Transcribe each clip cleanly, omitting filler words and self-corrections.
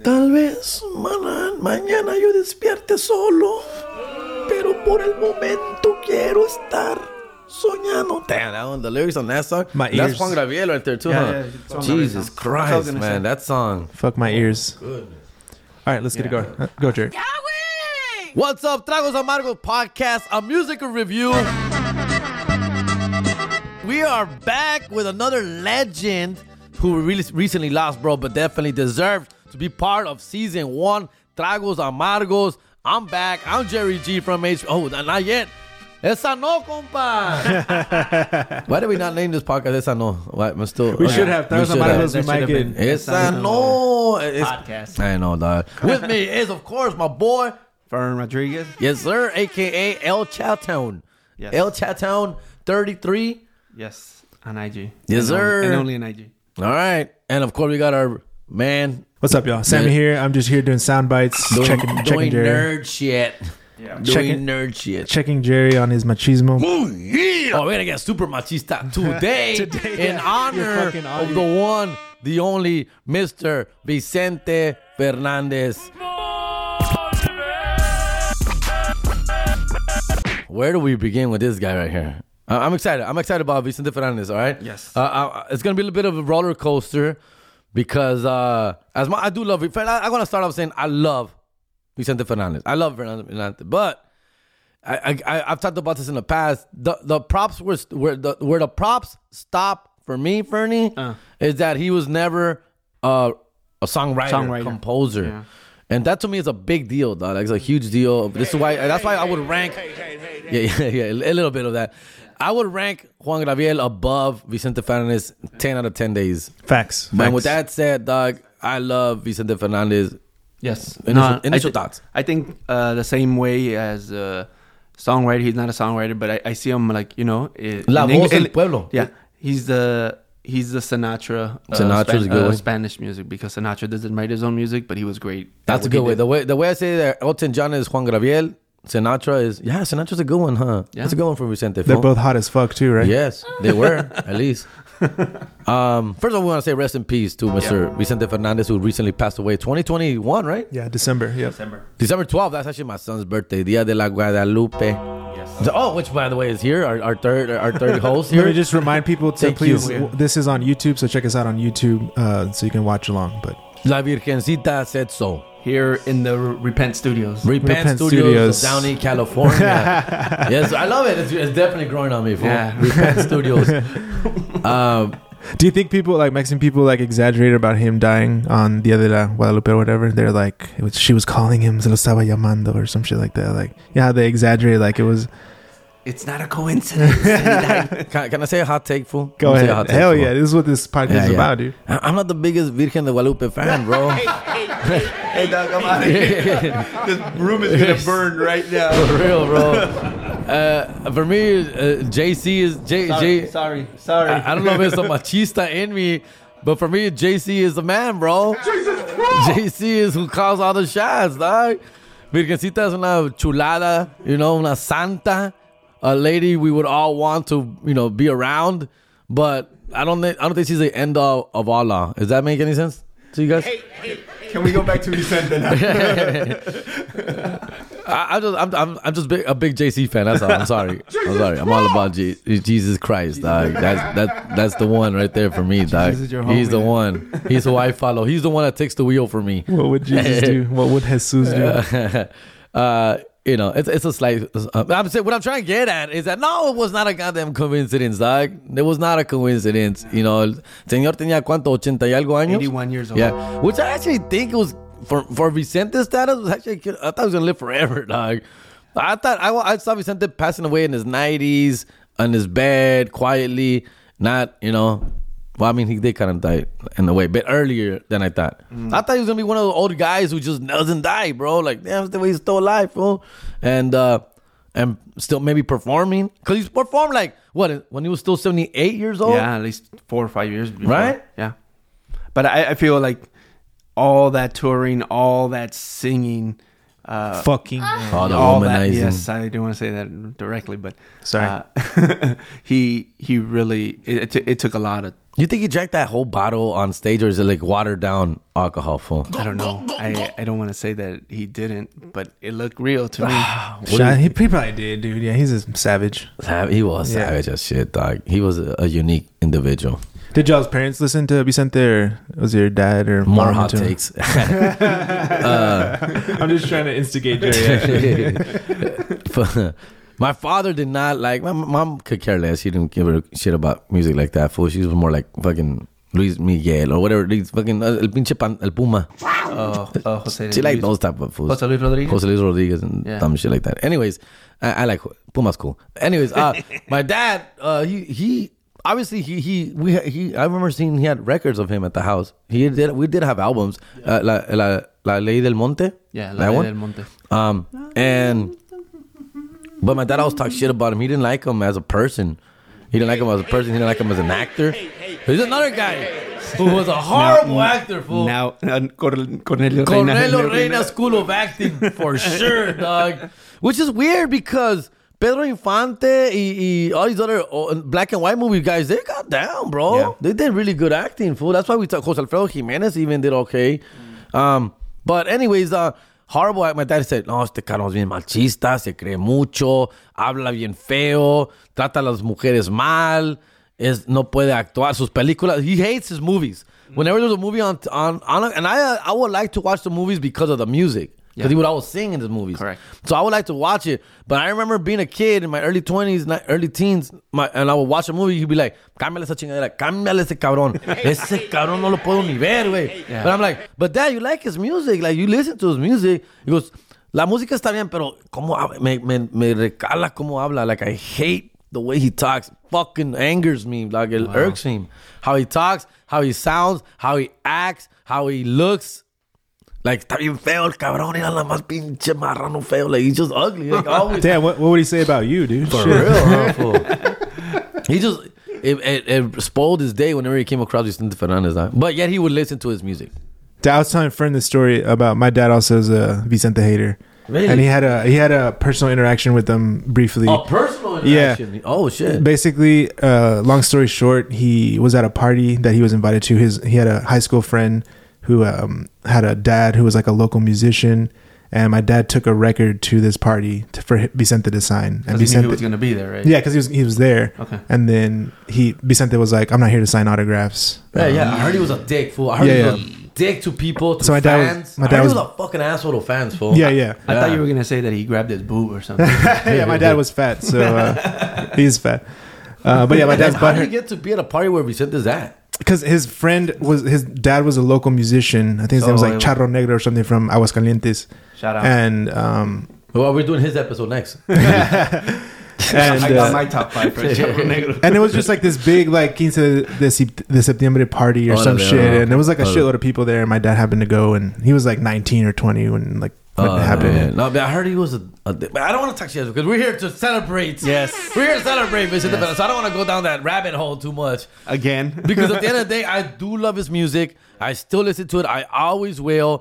Tal vez mañana yo despierte solo, pero por el momento quiero estar soñando. Damn, that one, the lyrics on that song. That's Juan Gabriel right there too, huh? Yeah, Jesus Christ, man, that song. Fuck my ears. Good. All right, let's get it going. Go, Jerry. What's up, Tragos Amargos podcast, a musical review. We are back with another legend who really recently lost, bro, but definitely deserved to be part of season 1, Tragos Amargos. I'm back. I'm Jerry G from H. Oh, not yet. Esa no, compa. Why did we not name this podcast Esa no? Why, we should have. Tragos Amargos, we might get. Esa no. Podcast. I know, dog. With me is, of course, my boy, Fern Rodriguez. Yes, sir. A.K.A. El Chattown. Yes. El Chattown 33. Yes, on IG. Yes, sir. And only on IG. All right. And, of course, we got our man. What's up, y'all? Sammy here. I'm just here doing sound bites. Checking doing Jerry. Nerd shit. Yeah. Doing nerd shit. Checking Jerry on his machismo. Oh, yeah. Oh, we're going to get super machista today in honor of the one, the only Mr. Vicente Fernandez. Where do we begin with this guy right here? I'm excited. I'm excited about Vicente Fernandez, all right? Yes. It's going to be a little bit of a roller coaster because I do love it. I'm going to start off saying I love Vicente Fernandez. I love Fernandez. But I've talked about this in the past. The props where the props stop for me, Fernie, is that he was never a songwriter. Composer. Yeah. And that to me is a big deal, dog. It's a huge deal. That's why I would rank. Yeah, a little bit of that. I would rank Juan Gabriel above Vicente Fernandez 10 out of 10 days. Facts. And with that said, dog, I love Vicente Fernandez. Yes. Initial thoughts. I think the same way as songwriter. He's not a songwriter, but I see him like, La voz del pueblo. Yeah. He's the Sinatra. Sinatra's a good way. Spanish music, because Sinatra doesn't write his own music, but he was great. That's a good way. The way I say that Elton John is Juan Gabriel, Sinatra's a good one, huh? Yeah. That's a good one for Vicente. They're both hot as fuck too, right? Yes, they were, at least. First of all, we want to say rest in peace to Mr. Vicente Fernandez, who recently passed away 2021, right? Yeah, December. Yeah, December 12th. That's actually my son's birthday, Dia de la Guadalupe. Yes. Oh, which by the way is here, our third host here. Let me just remind people to this is on YouTube, so check us out on YouTube so you can watch along. But La Virgencita said so. Here in the Repent Studios. Repent Studios of Downey, California. Yes, I love it. It's definitely growing on me. Yeah. Repent Studios. Do you think people, like Mexican people, like exaggerate about him dying on Dia de la Guadalupe or whatever? They're like, she was calling him, se lo estaba llamando or some shit like that. Like, yeah, they exaggerate like it was. It's not a coincidence. Can I say a hot take, fool? Go ahead. Hell yeah. This is what this podcast is about, dude. I'm not the biggest Virgen de Guadalupe fan, bro. Hey, dog, come out of here. This room is going to burn right now. For real, bro. For me, JC is... Sorry. I don't know if it's a machista in me, but for me, JC is the man, bro. JC is who calls all the shots, dog. Virgencita es una chulada, una santa. A lady we would all want to, be around, but I don't think she's the end of Allah. Does that make any sense to you guys? Hey, can we go back to Vicente now? I'm just a big JC fan. That's all. I'm sorry. I'm all about Jesus Christ, dog. That's the one right there for me, dog. He's the one. He's who I follow. He's the one that takes the wheel for me. What would Jesus do? What would Jesus do? It's a slight. I'm saying what I'm trying to get at is that no, it was not a goddamn coincidence, dog. It was not a coincidence. Señor tenía cuánto, 80 y algo años. 81 years old. Yeah, which I actually think was for Vicente's status was actually. I thought he was gonna live forever, dog. I saw Vicente passing away in his 90s on his bed quietly, not Well, I mean, he did kind of die in a way, but earlier than I thought. I thought he was going to be one of those old guys who just doesn't die, bro. Like, damn, that's the way he's still alive, bro. And still maybe performing. Because he's performed like, when he was still 78 years old? Yeah, at least 4 or 5 years before. Right? Yeah. But I feel like all that touring, all that singing, Fucking. Oh, the all that. womanizing. Yes, I didn't want to say that directly, but Sorry. he really it took a lot of. You think he drank that whole bottle on stage, or is it like watered down alcohol? Fool? I don't know. I don't want to say that he didn't, but it looked real to me. He probably did, dude. Yeah, he's a savage. He was savage as shit, dog. He was a unique individual. Did y'all's parents listen to Vicente, or was your dad or More mom hot into him? takes. I'm just trying to instigate Jerry. My father did not like. My mom could care less. She didn't give a shit about music like that. Fool. She was more like fucking Luis Miguel or whatever. These fucking el pinche el Puma. Jose She like those type of fools. Jose Luis Rodriguez. Jose Luis Rodriguez and dumb shit like that. Anyways, I like Puma's cool. Anyways, my dad, he obviously he I remember seeing he had records of him at the house. We did have albums. La Ley del Monte. Yeah, that La Ley one? del Monte. But my dad always talked shit about him. He didn't like him as a person. He didn't like him as a person. He didn't like him as an actor. There's another guy who was a horrible actor, fool. Now, Cornelio Reina School of Acting, for sure, dog. Which is weird because Pedro Infante y all these other black and white movie guys, they got down, bro. Yeah. They did really good acting, fool. That's why we talk. Jose Alfredo Jimenez even did okay. But anyways, horrible. My dad said, no, este cabrón es bien machista, se cree mucho, habla bien feo, trata a las mujeres mal, no puede actuar. Sus películas, he hates his movies. Whenever there's a movie on and I would like to watch the movies because of the music. Because he would always sing in his movies. Correct. So I would like to watch it. But I remember being a kid in my early 20s, early teens, and I would watch a movie. He'd be like, cámbiale esa chingadera, cámbiale ese cabrón. Ese cabrón no lo puedo ni ver, güey. Yeah. But I'm like, but Dad, you like his music. Like, you listen to his music. He goes, la música está bien, pero me recala cómo habla. Like, I hate the way he talks. Fucking angers me. Like, it irks me. How he talks, how he sounds, how he acts, how he looks. Like, está bien feo el cabrón. Era la más pinche marrano feo. Like, he's just ugly. Like, always. Damn, what would he say about you, dude? For real, huh, fool? He just... It spoiled his day whenever he came across Vicente Fernandez. Huh? But yet he would listen to his music. I was telling a friend the story about my dad also is a Vicente hater. Really? And he had a personal interaction with them briefly. Oh, personal interaction? Yeah. Oh, shit. Basically, long story short, he was at a party that he was invited to. He had a high school friend who had a dad who was like a local musician, and my dad took a record to this party for Vicente to sign. And Vicente, he knew he was going to be there, right? Yeah, because he was there. Okay. And then Vicente was like, "I'm not here to sign autographs." Yeah. I heard he was a dick, fool. I heard he was a dick to people, to fans. My dad was a fucking asshole to fans, fool. Yeah. I thought you were going to say that he grabbed his boob or something. Yeah, my dad was fat, so he's fat. But yeah, my dad's How did butthurt. he get to be at a party where Vicente's at? Because his dad was a local musician. I think his name was like Charro Negro or something from Aguascalientes. Shout out. And well, we're doing his episode next. and I got my top 5 for Charro Negro. and it was just like this big like 15 de septiembre party or some shit, and there was like a shitload of people there. And my dad happened to go, and he was like 19 or 20 when like what happened. Man. No, but I heard he was I don't want to talk shit because we're here to celebrate. Yes. We're here to celebrate Vicente Fernandez. So I don't want to go down that rabbit hole too much. Again. Because at the end of the day, I do love his music. I still listen to it. I always will.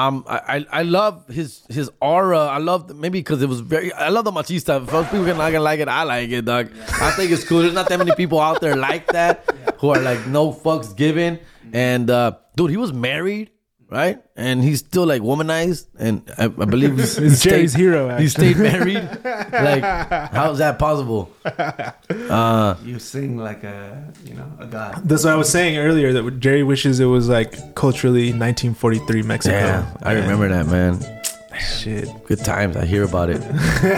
I love his aura. I love maybe because it was I love the machista. If most people are not gonna like it, I like it, dog. I think it's cool. There's not that many people out there like that who are like no fucks given. And dude, he was married. Right? And he's still like womanized, and I believe he's Jerry's hero. Actually. He stayed married. Like, how is that possible? You sing like a god. That's what I was saying earlier. That Jerry wishes it was like culturally 1943 Mexico. Yeah, I remember that, man. Shit, good times. I hear about it.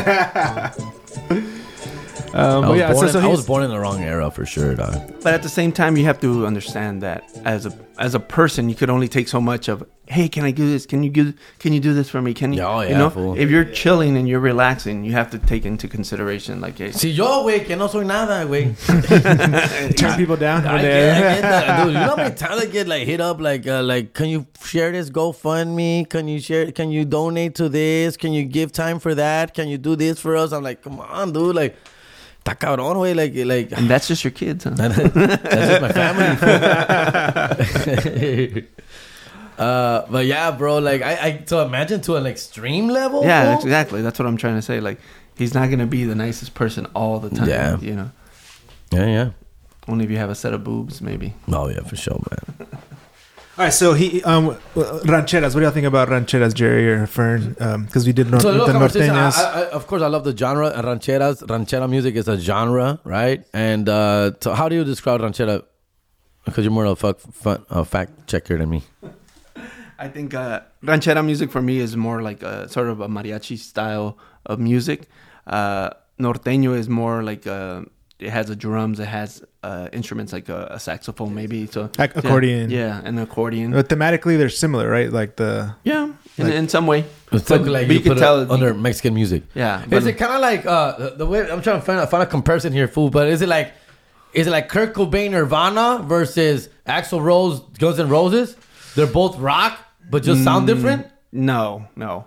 I was born in the wrong era for sure, dog. But at the same time, you have to understand that as a person, you could only take so much of. Hey, can I do this? Can you do this for me? Can you? Oh, yeah, you know, fool. if you're chilling and you're relaxing, you have to take into consideration like, hey, si yo, güey, que no soy nada, güey. Turn people down. I get that, dude. You know how many times I get like hit up like, can you share this GoFundMe? Can you share? Can you donate to this? Can you give time for that? Can you do this for us? I'm like, come on, dude, like. Está cabrón, güey, like. And that's just your kids, huh? That's just my family. But yeah, bro, like I so imagine to an extreme level. Yeah, bro? exactly. That's what I'm trying to say. Like, he's not gonna be the nicest person all the time. Yeah. You know, Yeah. only if you have a set of boobs, maybe. Oh yeah, for sure, man. All right, so rancheras. What do y'all think about rancheras, Jerry or Fern? Because we did the So a little conversation. norteñas. Of course, I love the genre. Rancheras, ranchera music is a genre, right? And so how do you describe ranchera? Because you're more of a fact checker than me. I think ranchera music for me is more like a sort of a mariachi style of music. Norteño is more like it has the drums, it has instruments like a saxophone maybe, so Like accordion. Yeah, an accordion. But thematically, they're similar, right? Like the Yeah, in some way. It's But like you you can put tell it under Mexican music. Yeah, Is but- it kind of like the way I'm trying to find a comparison here, fool? But is it like Kurt Cobain, Nirvana versus Axl Rose, Guns N' Roses? They're both rock, but just sound different. No,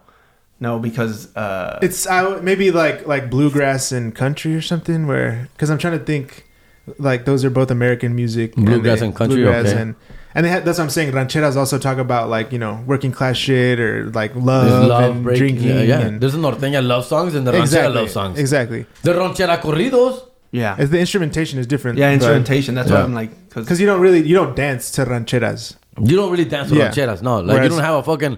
because it's maybe like bluegrass and country or something. Where because I'm trying to think, like those are both American music. Bluegrass and country, okay. and they that's what I'm saying. Rancheras also talk about like working class shit or like There's love and breaking. drinking. Yeah. And There's the norteña love songs and the ranchera love songs. Exactly. The ranchera corridos. yeah, As the instrumentation is different. yeah, instrumentation. That's Yeah. what I'm like, Because you don't dance to rancheras. You don't really dance with Yeah. rancheras, no. Like Whereas- you don't have a fucking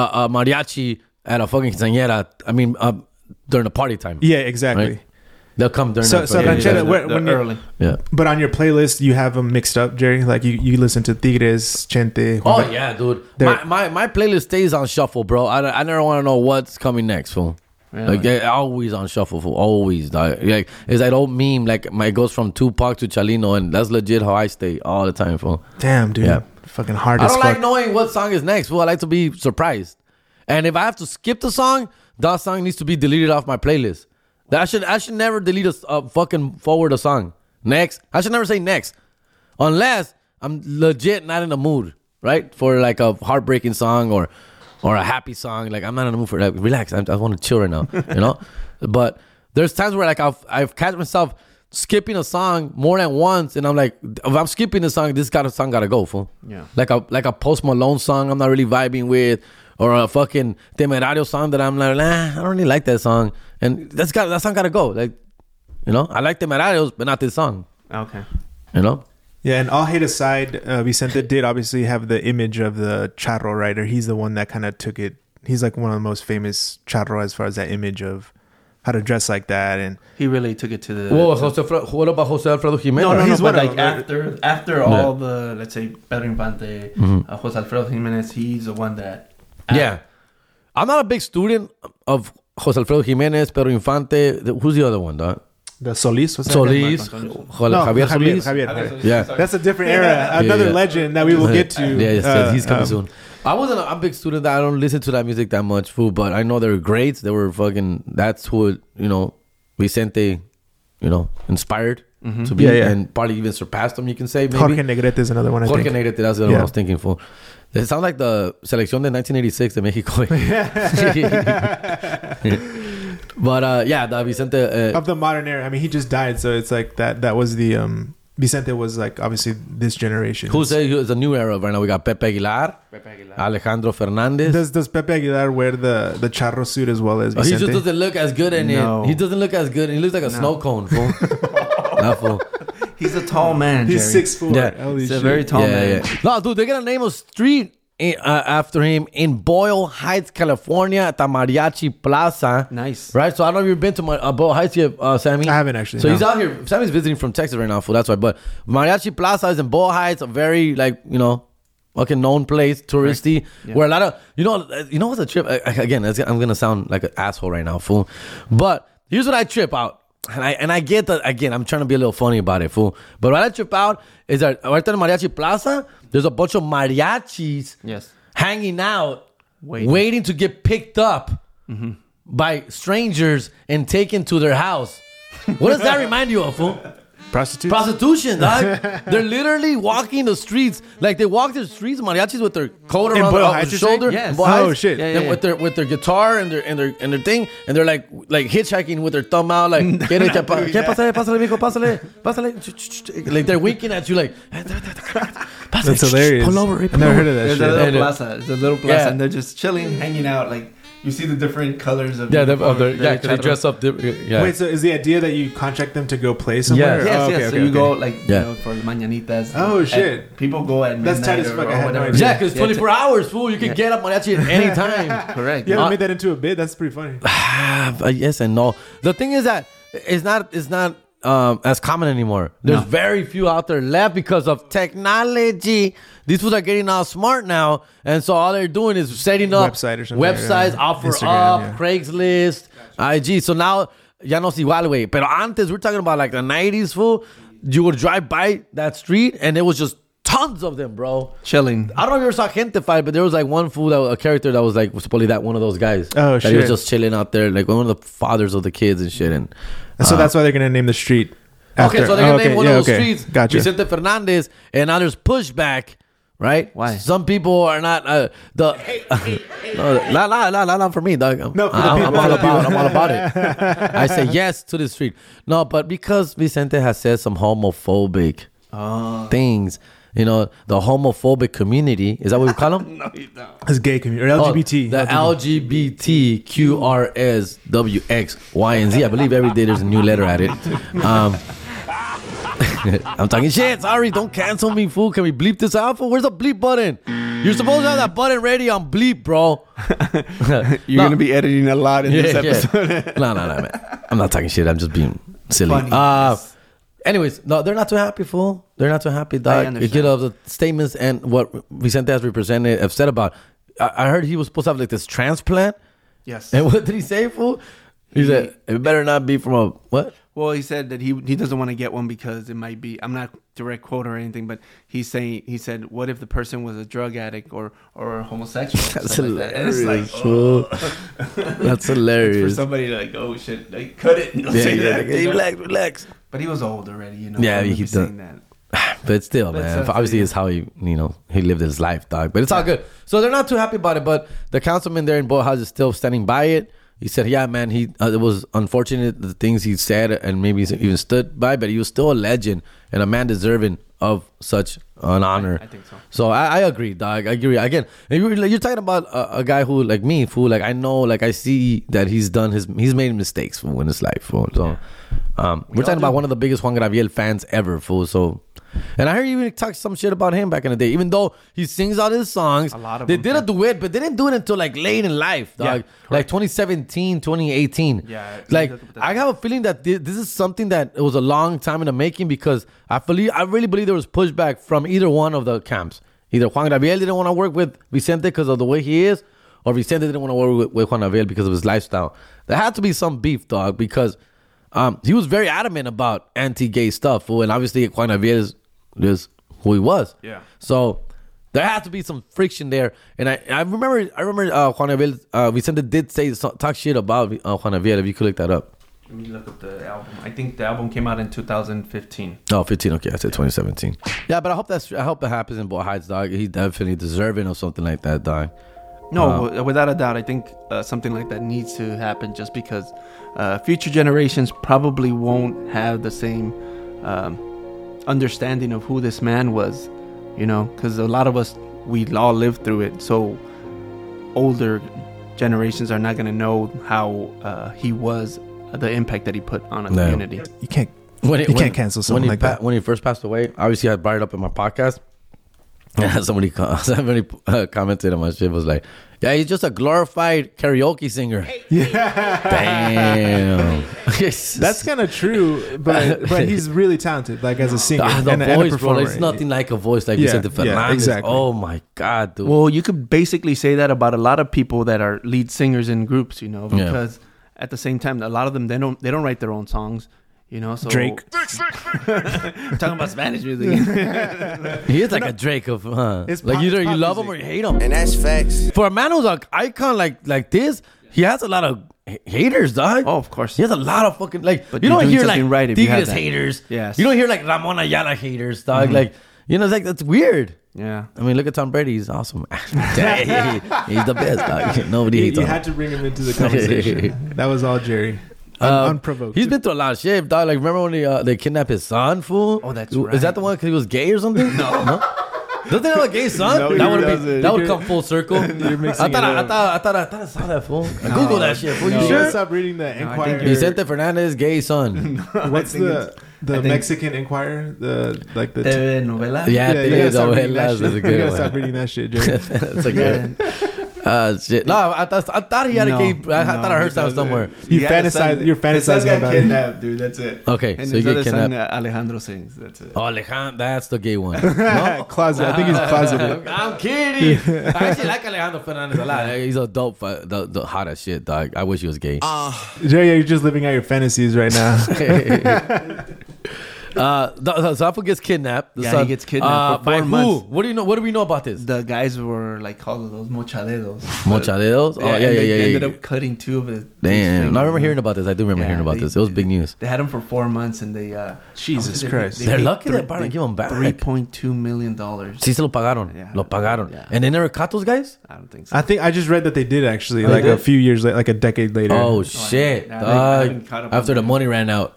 mariachi at a fucking quinceañera. I mean, during the party time. Yeah, exactly. Right. They'll come during So- the so fucking- ranchera- the when you- early. Yeah. But on your playlist, you have them mixed up, Jerry. Like you listen to Tigres, Chente. Oh yeah, dude. They're- My playlist stays on shuffle, bro. I never want to know what's coming next, fool. Really? Like they're always on shuffle, fool. Always. Like it's that old meme. Like it goes from Tupac to Chalino, and that's legit how I stay all the time, fool. Damn, dude. Yeah. Fucking hard I as don't fuck. like knowing what song is next, fool. I like to be surprised. And if I have to skip the song, that song needs to be deleted off my playlist. I should never delete fucking forward a song. Next. I should never say next. Unless I'm legit not in the mood, right? For like a heartbreaking song or a happy song. Like I'm not in the mood for that. Relax. I want to chill right now, you know? But there's times where like I've catch myself skipping a song more than once, and I'm like, if I'm skipping the song, this song gotta go, fool. Yeah. Like a Post Malone song I'm not really vibing with, or a fucking Temerario song that I'm like, I don't really like that song, and that song gotta go. Like, you know, I like Temerarios, but not this song. Okay. You know. Yeah, and all hate aside, Vicente did obviously have the image of the charro rider. He's the one that kind of took it. He's like one of the most famous charro as far as that image of how to dress like that. And He really took it to the. Whoa, what about Jose Alfredo Jimenez? No, he's but one like of- after all the, let's say, Pedro Infante, Jose Alfredo Jimenez, he's the one that. Yeah. I'm not a big student of Jose Alfredo Jimenez, Pedro Infante. Who's the other one, dog? the Solis. What's that? Solis. Marco Javier Solis. Javier. Yeah. That's a different era. Another yeah. legend that we will get to. Yeah, yes, he's coming um, soon. I wasn't a big student. I don't listen to that music that much, fool. But I know they were great. They were fucking. That's who Vicente, inspired to be, Yeah, yeah. and probably even surpassed him. You can say maybe. Jorge Negrete is another one. I Jorge think. Negrete. That's the other one I Yeah. was thinking for. They sound like the selección de 1986 de Mexico. But yeah, the Vicente. Of the modern era. I mean, he just died, so it's like that. That was the Vicente was like obviously this generation. Who's a new era right now? We got Pepe Aguilar, Alejandro Fernandez. Does Pepe Aguilar wear the charro suit as well as Oh, he Vicente? just doesn't look as good in No. it. He doesn't look as good. He looks like a snow cone, fool. Not fool. He's a tall man. He's Jerry. 6'4". Yeah. Holy He's shit. a very tall man. No, dude, they're gonna name a street after him in Boyle Heights, California, at the Mariachi Plaza. Nice. Right? So I don't know if you've been to Boyle Heights yet, Sammy. I haven't actually, So no. he's out here. Sammy's visiting from Texas right now, fool. That's why. But Mariachi Plaza is in Boyle Heights, a very fucking known place, touristy, Yeah. where a lot of you know what's a trip? Again, I'm gonna sound like an asshole right now, fool. But here's what I trip out. And I get that, again, I'm trying to be a little funny about it, fool. But what I trip out is that right there in Mariachi Plaza, there's a bunch of mariachis Yes. hanging out, Waiting. waiting to get picked up by strangers and taken to their house. What does that remind you of, fool? Prostitutes? Prostitution, dog. They're literally walking the streets. Like they walk the streets, mariachis with their coat around Boyle their Heights, their you say? shoulder. Yes. in Boyle Oh, Heights. shit. Yeah, And yeah. with their guitar and their thing, and they're like hitchhiking with their thumb out, like pásale, mijo, pásale. Like they're winking at you, like That's hilarious. Pull over, I never heard of that There's shit. a little Yeah. plaza. It's a little plaza, Yeah. and they're just chilling, hanging out. Like you see the different colors of Yeah, uniform. because they dress up. Yeah. Wait, so is the idea that you contract them to go play somewhere? Yes. Yes, Oh, yes. okay, So okay, you okay. go like Yeah. you know for the mañanitas. Oh, At- shit. People go at midnight That's tight as fuck. or I had no whatever. idea. Yeah, because 24 hours, fool. You can Yeah. get up mariachi at any time. Correct. You haven't made that into a bit? That's pretty funny. Yes and no. The thing is that it's not as common anymore. There's No. very few out there left because of technology. These fools are getting all smart now, and so all they're doing is setting up Website or something, websites, yeah. offer Instagram, up, yeah. Craigslist, IG. So now ya no es igual, güey. Pero antes, we're talking about like the 90s, fool. You would drive by that street, and there was just tons of them, bro. Chilling. I don't know if you ever saw Gente fight, but there was like one fool, a character that was like supposedly that one of those guys. Oh, that he was shit. just chilling out there, like one of the fathers of the kids and shit. And So that's why they're going to name the street. okay, so they're gonna name one of those streets Gotcha. Vicente Fernandez, and now there's pushback, right? Why? Some people are not the no, not for me, dog. No, for the I'm people, all for the about I'm all about it. I say yes to the street. No, but because Vicente has said some homophobic things. You know, the homophobic community. Is that what we call them? No, you don't. It's gay community. Or LGBT. The LGBTQRSWXYZ. I believe every day there's a new letter at it. I'm talking shit. Sorry, don't cancel me, fool. Can we bleep this out, fool? Where's the bleep button? You're supposed to have that button ready on bleep, bro. You're gonna be editing a lot in this Yeah, episode. yeah. No, man. I'm not talking shit. I'm just being silly. Funny. Anyways, no, they're not too happy, fool. They're not too happy, dog. understand. You know, the statements and what Vicente has represented have said about. I heard he was supposed to have like this transplant. Yes. And what did he say, fool? He said, it better not be from a, what? Well, he said that he doesn't want to get one because it might be. I'm not direct quote or anything, but he said, what if the person was a drug addict or homosexual? That's Stuff like that. And it's hilarious, like, fool. That's for hilarious. somebody to like, oh shit, like cut it. And don't say that. Hey, you know? relax. But he was old already, you know. Yeah, for him to he be saying done- that. But still, But man. it's Obviously, yeah. it's how he lived his life, dog. But it's all good. So they're not too happy about it. But the councilman there in Bojas is still standing by it. He said, yeah, man, it was unfortunate the things he said and maybe even stood by, but he was still a legend and a man deserving of such an honor. I think so. So I agree, dog. I agree. Again, you're talking about a guy who, like me, fool. Like I know, like I see that he's made mistakes, fool, in his life, fool. So we're talking about one of the biggest Juan Gabriel fans ever, fool. So, and I heard you even talk some shit about him back in the day. Even though he sings all his songs, A lot of they them, did yeah. a duet, but they didn't do it until like late in life, dog. Yeah, like 2017, 2018. Yeah, like look at that. I have a feeling that this is something that it was a long time in the making because I really believe there was pushback from either one of the camps. Either Juan Gabriel didn't want to work with Vicente because of the way he is, or Vicente didn't want to work with Juan Gabriel because of his lifestyle. There had to be some beef, dog, because he was very adamant about anti-gay stuff, fool, and obviously Juan Gabriel is who he was. Yeah. So there had to be some friction there, and I remember Juan Gabriel, Vicente did talk shit about Juan Gabriel. If you could look that up. Let me look up the album. I think the album came out in 2015. Oh, 15. Okay, I said 2017. Yeah, but I hope that happens in Boy Heights, dog. He's definitely deserving of something like that, dog. No, without a doubt, I think something like that needs to happen just because future generations probably won't have the same understanding of who this man was, you know, because a lot of us, we all lived through it. So older generations are not going to know how he was, the impact that he put on a community. You can't When You can't cancel something like that. When he first passed away, obviously I brought it up in my podcast. Somebody commented on my shit, was like, yeah, he's just a glorified karaoke singer. Damn. That's kind of true, but he's really talented, like as a singer the and a voice, bro. performer. It's nothing like a voice like Yeah, Vicente yeah, Fernandez. exactly. Oh my God, dude. Well, you could basically say that about a lot of people that are lead singers in groups, you know, Yeah. because at the same time, a lot of them they don't write their own songs, you know. So Drake. We're talking about Spanish music. He is like a Drake of, It's like pop- either it's you pop love him or music. you hate him. And that's facts. For a man who's an icon like this, he has a lot of haters, dog. Oh, of course. He has a lot of fucking, like, But you you're don't doing hear like something right if you have Tigres that. haters. Yes. You don't hear like Ramon Ayala haters, dog. Like, you know, it's like, that's weird. Yeah. I mean, look at Tom Brady. He's awesome. He's the best, dog. Nobody You, hates you him. had to bring him into the conversation. That was all Jerry. Unprovoked. He's been through a lot of shit, dog. Like, remember when they kidnapped his son, fool? Oh, that's Is right. that the one because he was gay or something? No. Doesn't it have a gay son? No, that he would doesn't. that would come full circle. You're mixing I it up. thought I saw that fool. Google that shit. Fool, you You sure? gotta stop reading the I think Enquirer. you're- Vicente Fernandez, gay son. What's I think the I think- Mexican Enquirer? The TV novela. Yeah, you gotta stop reading novelas that is a shit. good You gotta one. stop reading that shit, Jerry. That's a good. Shit. No, I thought he had a gay. I thought I heard that somewhere. You got a fantasize- son- you're his son fantasizing got about it. kidnapped, dude. That's it. Okay, And so his you other get son, kidnapped. Alejandro sings. That's it. Oh, Alejandro, that's the gay one. No? Closet. I think he's closeted. I'm kidding. I actually like Alejandro Fernandez a lot. He's a dope, the hot as shit, dog. I wish he was gay. Jerry, you're just living out your fantasies right now. Zafo gets kidnapped. The Yeah, son. he gets kidnapped for by 4 who? months. What do you know? What do we know about this? The guys were like called those mochaderos. Mochaderos? Oh, and yeah. They ended up cutting 2 of his. Damn. I remember hearing about this. I do remember hearing about this. It was big news. They had him for 4 months, and they. Jesus they- Christ. They're paid lucky they probably give him back. $3.2 million. Sí se lo pagaron. Yeah. Lo pagaron. Yeah. And they never caught those guys? I don't think so. I think I just read that they did actually, Oh, like they a did? few years later, like a decade later. Oh, shit. Yeah, I haven't Dog. caught up on After the that. money ran out.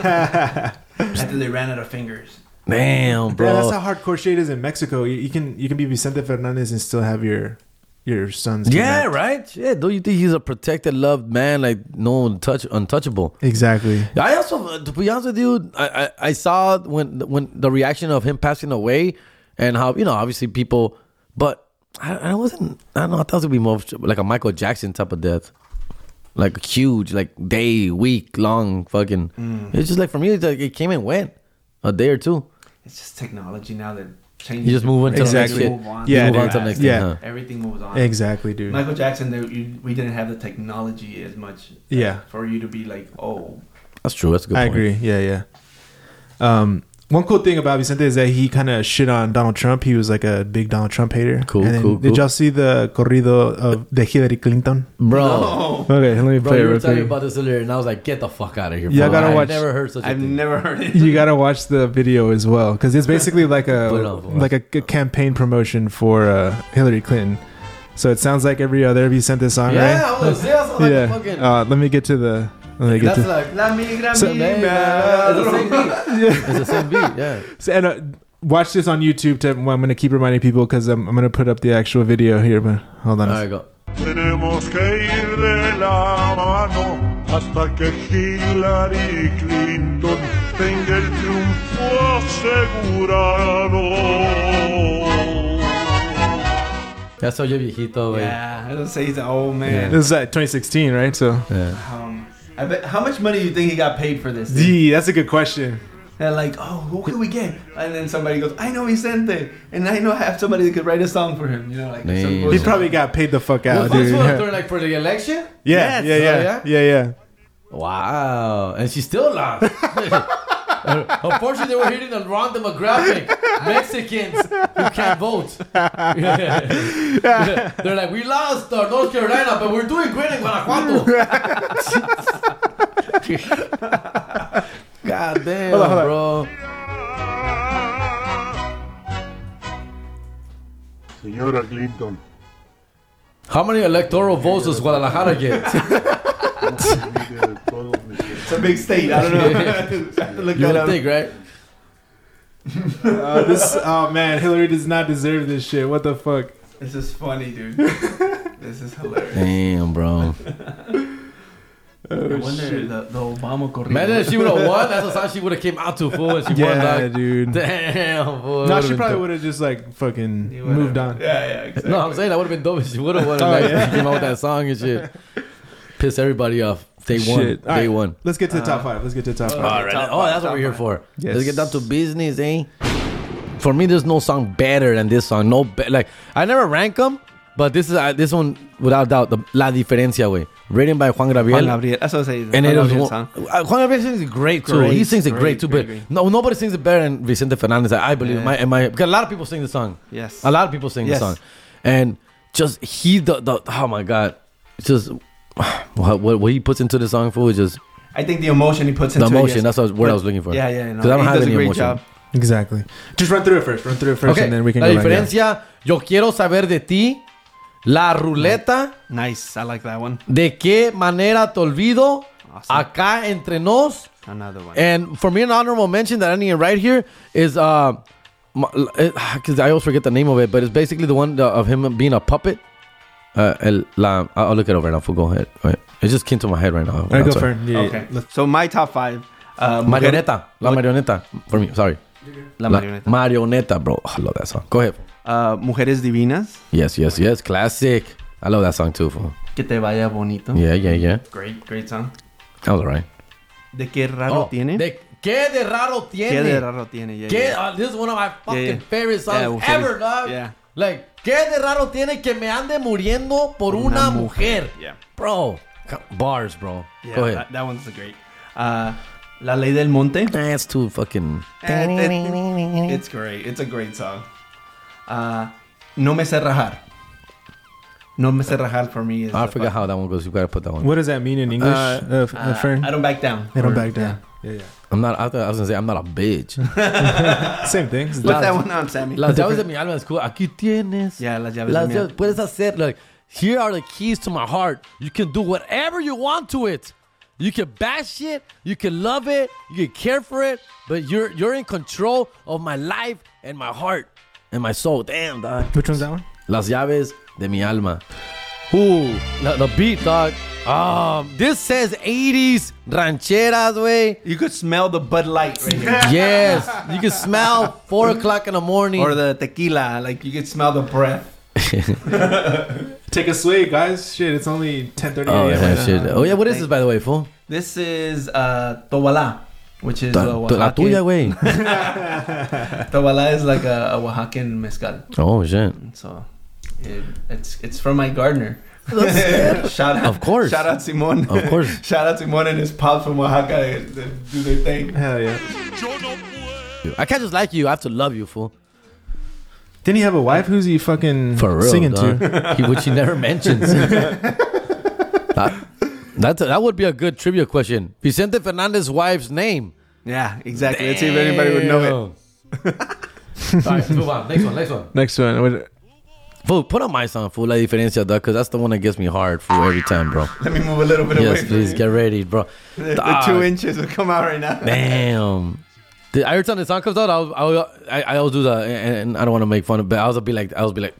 After they ran out of fingers. Damn, Bro, that's bro. how hardcore shit is in Mexico. You can be Vicente Fernandez and still have your sons. Yeah, kidnapped. right? Shit. Don't you think he's a protected, loved man? Like, no one untouchable. Exactly. I also, to be honest with you, I saw when the reaction of him passing away and how, obviously people, but I don't know, I thought it would be more like a Michael Jackson type of death. Like huge, like day, week long fucking. It's just like for me, it's like it came and went a day or two. It's just technology now that changes. You just move on to Exactly. the Move next on. shit. Yeah, You move on dude. to the next Yeah. thing, huh? Everything moves on. Exactly, dude. Michael Jackson, we didn't have the technology as much. Yeah. For you to be like, oh. That's true. That's a good I point. agree. Yeah. One cool thing about Vicente is that he kind of shit on Donald Trump. He was like a big Donald Trump hater. Cool, And then, cool. Did y'all see the corrido of the Hillary Clinton? Bro. Oh. Okay, let me Bro, play it you were real telling me quick. about this earlier, and I was like, get the fuck out of here. Yeah, I bro. gotta I've watch- never heard such a I've thing. never heard it. You gotta watch the video as well because it's basically like Put it on for us. a campaign promotion for Hillary Clinton. So it sounds like every other Vicente song, Yeah, right? I was there. Like Yeah. fucking, Let me get to the. Let me get that's to. like, La migra So- migra. it's the same beat. It's the same beat, yeah. So, and watch this on YouTube. I'm gonna keep reminding people because I'm gonna put up the actual video here. But hold on. All right, go. Tenemos que ir de la mano hasta que Hillary Clinton tenga el triunfo asegurado. That's so viejito, güey. Yeah, I don't say he's an old man. This is at 2016, right? So, I bet. How much money do you think he got paid for this? gee, that's a good question. They're like, oh, who can we get? And then somebody goes, I know Vicente, and I know I have somebody that could write a song for him. Like Man. some He bullshit. probably got paid the fuck Was out, this dude. one Yeah. during, like, for the election? Yeah, Yes. yeah. Wow. And she still lost. Unfortunately, they were hitting the wrong demographic. Mexicans who can't vote. They're like, we lost North Carolina, but we're doing great in Guanajuato. God damn, Hold on. bro. Señora Clinton, How many electoral votes does Guadalajara get? mire todos mis It's a big state. I don't know. I have to look You that would up. think, right? Oh man, Hillary does not deserve this shit. What the fuck? This is funny, dude. This is hilarious. Damn, bro. I wonder the Obama corrido. Imagine if she would have won. That's the song she would have came out to, fool. And she won, Yeah, dog. dude. Damn, fool. No, Would've she been probably dope. would have just like fucking He would've- moved on. Yeah, exactly. No, I'm saying that would have been dope if she would have won. Oh, Like, yeah. she came out with that song and shit. Piss everybody off. Day one. Shit. All Day right, one. Let's get to the top five. Let's get to the top five. All right. Top Oh, five, that's what top we're here five. for. Yes. Let's get down to business, eh? For me, there's no song better than this song. Like, I never rank them, but this one, without doubt, the La Diferencia, way. Written by Juan Gabriel. Juan Gabriel. That's what I say. And Juan it was Gabriel Juan song. Gabriel sings it great too. Great, He sings it great, great too, great, but great. no, nobody sings it better than Vicente Fernandez. I believe. Yeah. Am I? Because a lot of people sing the song. Yes. A lot of people sing Yes. the song, and just the oh my god, it's just what he puts into the song for is just I think the emotion he puts the into it. emotion. yes. That's what I was But- looking for. Yeah, yeah. No, 'Cause I don't he have does any a great emotion. job. Exactly. Just run through it first. Okay. And then we can La go like that. diferencia, yo quiero saber de ti, la ruleta, Nice. I like that one. de qué manera te olvido, Awesome. acá entre nos. Another one. And for me, an honorable mention that I need to write here is because I always forget the name of it, but it's basically the one of him being a puppet. I'll look it over right now. Go ahead. Right. It just came to my head right now. All right, go for it. Yeah, Okay. So my top 5. Marioneta. La Marioneta. For me. Sorry. La Marioneta. Marioneta, bro. I love that song. Go ahead. Mujeres Divinas. Yes. Classic. I love that song too. Fool. Que te vaya bonito. Yeah. Great song. That was alright. ¿De qué raro tiene? ¿Qué de raro tiene? ¿Qué de raro tiene? Yeah. This is one of my fucking favorite songs Yeah, ever, dog. Yeah. Like, ¿qué de raro tiene que me ande muriendo por una mujer? Yeah. Bro. Bars, bro. Yeah, Go ahead. That one's great. La Ley del Monte. That's too fucking... It's great. It's a great song. No me sé rajar. No me sé rajar for me is... I forgot how that one goes. You gotta put that one. What does that mean in English, Fern? I don't back down. I don't back down. Yeah. I was gonna say I'm not a bitch. Same thing. Put that one on, Sammy. Las llaves de mi alma es cool. Aquí tienes. Yeah, las llaves Las de mi llaves. Puedes hacer, like, here are the keys to my heart. You can do whatever you want to it. You can bash it. You can love it. You can care for it. But you're in control of my life and my heart and my soul. Damn, dog. Which one's that one? Las llaves de mi alma. Ooh, the beat, dog. This says 80s rancheras, way. You could smell the Bud Light right here. Yes, you can smell 4 o'clock in the morning. Or the tequila. Like, you could smell the breath. Take a swig, guys. Shit, it's only 10:30 Oh, a.m. yeah, shit. Oh, yeah, what is this, by the way, fool? This is Tobalá, which is La Oaxacan. tuya, güey. Tobalá is like a Oaxacan mezcal. Oh, shit. So it's from my gardener. Shout out, Of course. Shout out Simon. Of course. Shout out Simon and his pops from Oaxaca. They do their thing. Hell yeah. I can't just like you. I have to love you, fool. Didn't he have a wife? Who's he fucking For real, singing dog. to? Which he never mentions. That would be a good trivia question. Vicente Fernandez's wife's name. Yeah, exactly. Let's see if anybody would know it. All right, let's move on. Next one. Next one. What- Fool, put on my song, fool, La Diferencia, dog, because that's the one that gets me hard, fool, every time, bro. Let me move a little bit away. Yes, from please, you. get ready, bro. The Dog. 2 inches will come out right now. Damn. Every time the song comes out, I always do the, and I don't want to make fun of it, but I always be like,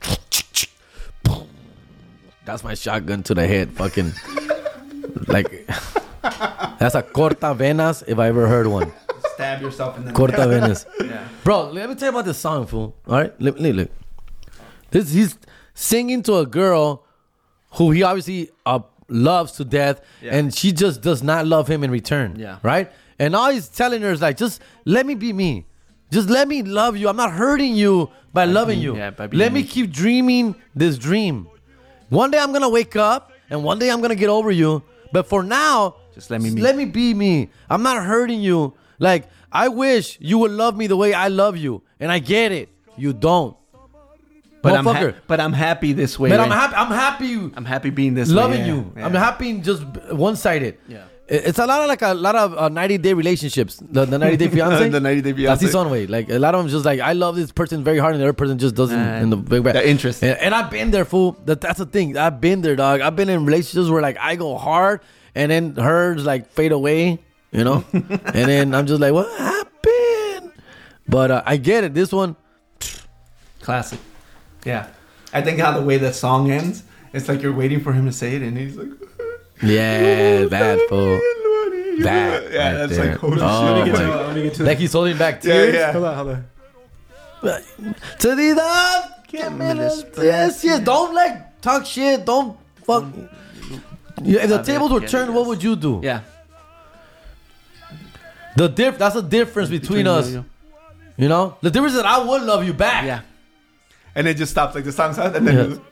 that's my shotgun to the head, fucking, like, that's a corta venas if I ever heard one. Stab yourself in the Corta venas. Yeah. Bro, let me tell you about this song, fool. All right? Look. He's singing to a girl who he obviously loves to death, Yeah. and she just does not love him in return. Yeah. Right? And all he's telling her is like, just let me be me. Just let me love you. I'm not hurting you by loving you. yeah, by being Let me me. keep dreaming this dream. One day I'm going to wake up, and one day I'm going to get over you. But for now, Just let me be. let me be me. I'm not hurting you. Like, I wish you would love me the way I love you. And I get it. You don't. But I'm happy this way. But right? I'm happy I'm happy being this loving way. you. Yeah. I'm happy in just one-sided. Yeah. It's a lot of 90-day relationships. The 90-day fiance. The 90-day fiance. That's his own way. Like, a lot of them just like, I love this person very hard, and the other person just doesn't in the big bad. The interest. And I've been there, fool. That's the thing. I've been there, dog. I've been in relationships where like I go hard, and then hers like fade away, you know. And then I'm just like, what happened? But I get it. This one, Classic. Yeah. I think how the way that song ends, it's like you're waiting for him to say it, and he's like, yeah, that fool. That yeah, right that's there. like, holy Oh, shit. my- Let me get to like he's holding back tears. Yeah. Hold on. To the love, give me this. Yes. Don't like talk shit. Don't fuck. If the tables were turned, what would you do? Yeah. That's the difference between us. You know, the difference is that I would love you back. Yeah. And it just stops, like the song stops, and then Yeah.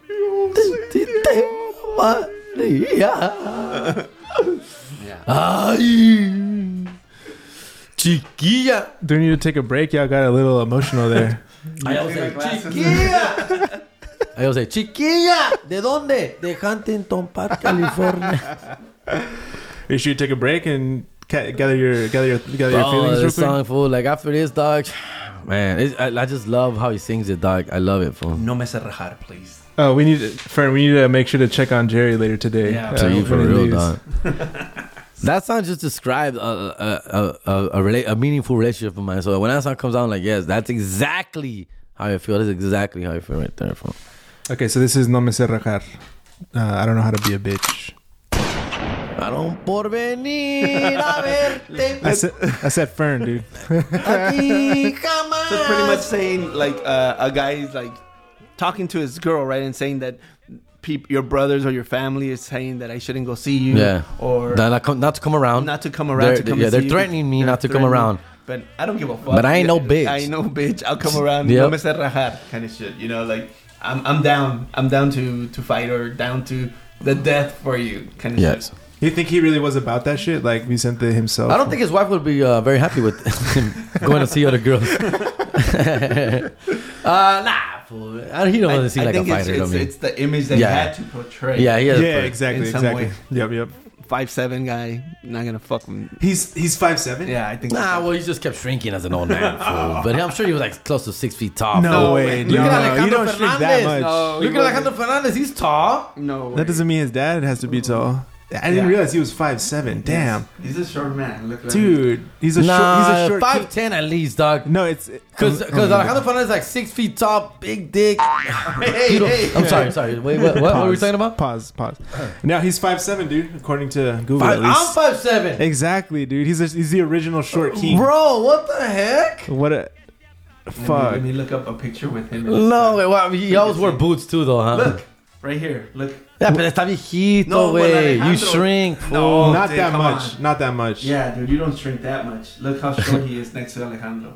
Ay, chiquilla. Do we need to take a break? Y'all got a little emotional there. I always say chiquilla. I always say chiquilla. ¿De dónde? De Huntington Park, California. You should take a break and gather your Oh, feelings real this quick. song, fool. Like after this, dog, man, I just love how he sings it, dog. I love it, fool. No me sé rajar, please. Oh, we need to make sure to check on Jerry later today. Yeah. To you for when he real, leaves. dog. That song just described a meaningful relationship of mine. So when that song comes out, I'm like, yes, that's exactly how I feel. That's exactly how I feel right there. Fool. Okay, so this is No Me Sé Rajar. I don't know how to be a bitch. Varón por venir a verte I said Fern, dude. aquí jamás. So it's pretty much saying like a guy is like talking to his girl, right, and saying that your brothers or your family is saying that I shouldn't go see you, Yeah. or not to come around. not to come around. They're threatening me not to come around. But I don't give a fuck. But I ain't no bitch. I ain't no bitch. I'll come around. Yep. No me sé rajar kind of shit. You know, like I'm down. I'm down to fight or down to the death for you kind of Yes. shit. You think he really was about that shit? Like Vicente himself? I don't think his wife would be very happy with him going to see other girls. Nah, fool. He don't want to see like a fighter. It's the image that Yeah. he had to portray. Yeah, he has Yeah, exactly, in some exactly. way. Yep. 5'7" guy, not gonna fuck him. He's 5'7"? Yeah, I think. Nah, well, he just kept shrinking as an old man, fool. But I'm sure he was like close to 6 feet tall. No fool. way. Look No, at no, Alejandro you don't shrink that Fernandez. much. No, Look at Alejandro Fernandez. He's tall. No, That doesn't mean his dad has to be tall. I didn't realize he was 5'7". Damn. He's a short man. Look at him. Dude, he's a short 5'10" at least, dog. No, it's Because Alejandro Fernandez is like 6 feet tall, big dick. I'm sorry. Wait, what were we talking about? Pause. Now he's 5'7", dude, according to Google at I'm least. 5'7". Exactly, dude. He's the original short king. Bro, what the heck? What a fuck. Let me look up a picture with him. No, wait, well, he always wore boots too, though, huh? Look, right here. Look. Yeah, pero está viejito, No, but güey. You Alejandro- shrink. No. Not dude, that come much. on. Not that much. Yeah, dude, you don't shrink that much. Look how short he is next to Alejandro.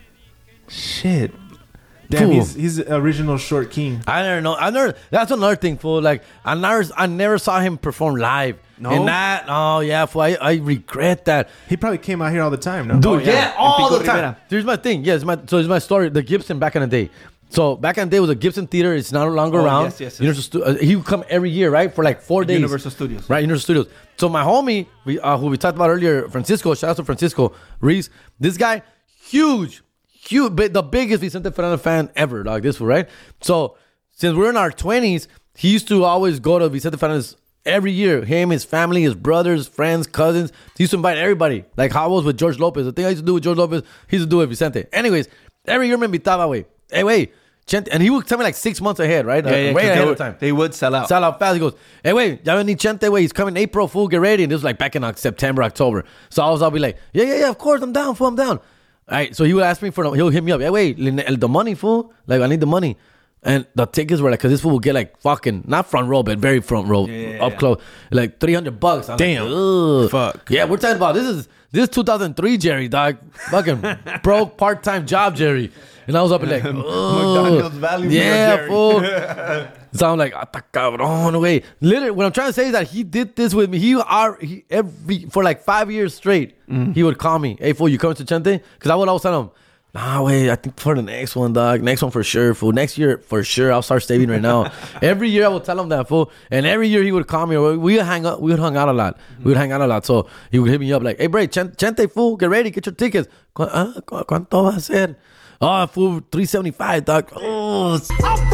Shit. Damn, Fool. he's original short king. I never know. That's another thing, fool. Like, I never saw him perform live. No? And that, oh, yeah, fool. I regret that. He probably came out here all the time, no? Dude, yeah, all Pico the time. Rivera. Here's my thing. Yes, here's my story. The Gibson back in the day. So back in the day was a Gibson Theater. It's no longer around. yes. Universal he would come every year, right, for like 4 days. Universal Studios. Right, Universal Studios. So my homie, who we talked about earlier, Francisco. Shout out to Francisco Reese. This guy, huge, the biggest Vicente Fernandez fan ever. Like this, right? So since we're in our 20s, he used to always go to Vicente Fernandez every year. Him, his family, his brothers, friends, cousins. He used to invite everybody. Like how I was with George Lopez. The thing I used to do with George Lopez, he used to do with Vicente. Anyways, every year me invitaba, güey. Hey, wait. Chente, and he would tell me like 6 months ahead, right? Yeah, Way 'cause ahead of time. They would sell out. Sell out fast. He goes, hey, wait, ya vení Chente, wait, he's coming April, fool, get ready. And this was like back in September, October. So I'll be like, yeah, of course, I'm down, fool, I'm down. All right, so he would ask me he'll hit me up. Hey, wait, the money, fool. Like, I need the money. And the tickets were like, because this fool would get like fucking, not front row, but very front row, up close, like $300. I'm Damn. like, ugh. Fuck. Yeah, we're talking about, this is 2003 Jerry, dog. Fucking broke part-time job Jerry. And I was up and like, McDonald's value meal, yeah, Jerry. fool. So I'm like, "Ata cabrón, wait." Literally, what I'm trying to say is that he did this with me. For like 5 years straight, he would call me, "Hey, fool, you coming to Chente?" Because I would always tell him, "Nah, wait, I think for the next one, dog. Next one for sure, fool. Next year for sure. I'll start saving right now." Every year I would tell him that, fool. And every year he would call me. Or we would hang out. We would hang out a lot. So he would hit me up like, "Hey, Bray, Chente, fool, get ready, get your tickets. ¿Cuánto va a ser?" Oh, fool, $375, dog. Oh, I'm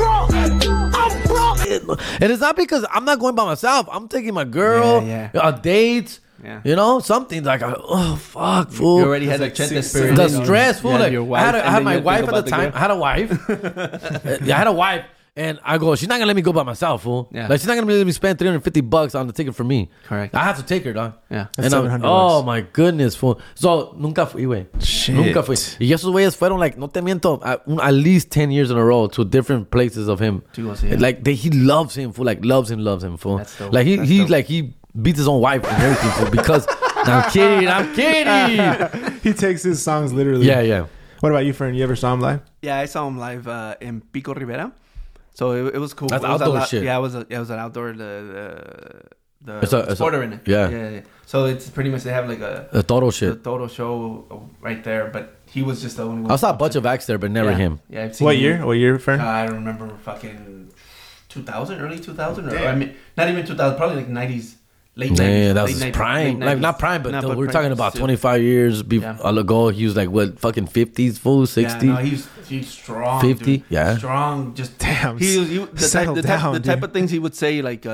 broke. And it's not because I'm not going by myself. I'm taking my girl, a date, something like, oh, fuck, fool. You already had the Chente spirit. The stress, fool. Like, I had my you wife think at the about the time. I had a wife. I had a wife. And I go, she's not going to let me go by myself, fool. Yeah. Like, she's not going to let me spend $350 on the ticket for me. Correct. I have to take her, dog. Yeah. That's And $700. oh, my goodness, fool. So, nunca fui, güey. Shit. Nunca fui. Y esos güeyes fueron, like, no te miento, at least 10 years in a row to different places of him. To go see him. Like, he loves him, fool. Like, loves him, fool. That's dope. Like, That's he dope. like, he beats his own wife and everything, fool. Because, I'm kidding. He takes his songs literally. Yeah. What about you, Fern? You ever saw him live? Yeah, I saw him live in Pico Rivera. So it was cool. That's It was outdoor shit. Yeah, it was an outdoor. The It's a- sport arena. yeah. So it's pretty much they have like a The total shit. total show right there. But he was just the only one. I saw a bunch of acts there, but never him. Yeah, I've seen What him. year, Fern? I don't remember fucking 2000, early 2000, or I mean, not even 2000, probably like 90s, late 90s. Yeah, that was late his 90s, prime. late Like, 90s. not prime, but No, we're prime talking about still. 25 years ago. He was like, what, fucking 50s, fool? 60? Yeah, no, he's strong. 50? Dude. Yeah. strong. Just Damn, the settle down, type dude. of things he would say, like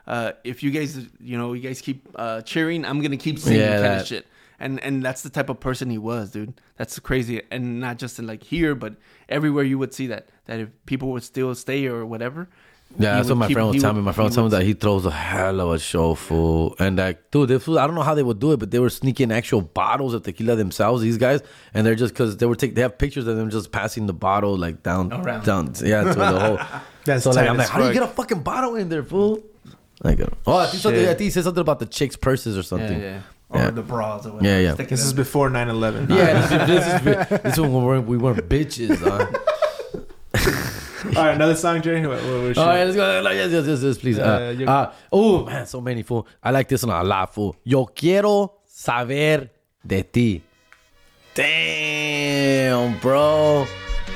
if you guys, you guys keep cheering, I'm gonna keep singing kind of shit. And that's the type of person he was, dude. That's crazy. And not just in like here, but everywhere you would see that if people would still stay or whatever. Yeah, that's what my friend was telling me. My friend was telling me that he throws a hell of a show, fool. And like, dude, I don't know how they would do it, but they were sneaking actual bottles of tequila themselves, these guys. And they're just, because they have pictures of them just passing the bottle like down, yeah, to the whole. That's so like, I'm like, how do you get a fucking bottle in there, fool? Like, I think he said something about the chicks' purses or something. Yeah. Or the bras or whatever. Yeah. This is before 9/11. Yeah, this is when we weren't bitches, huh? All right, another song, Jerry. What all right, let's go. Yes, please. Oh man, so many, fool. I like this one a lot, fool. Yo quiero saber de ti. Damn, bro.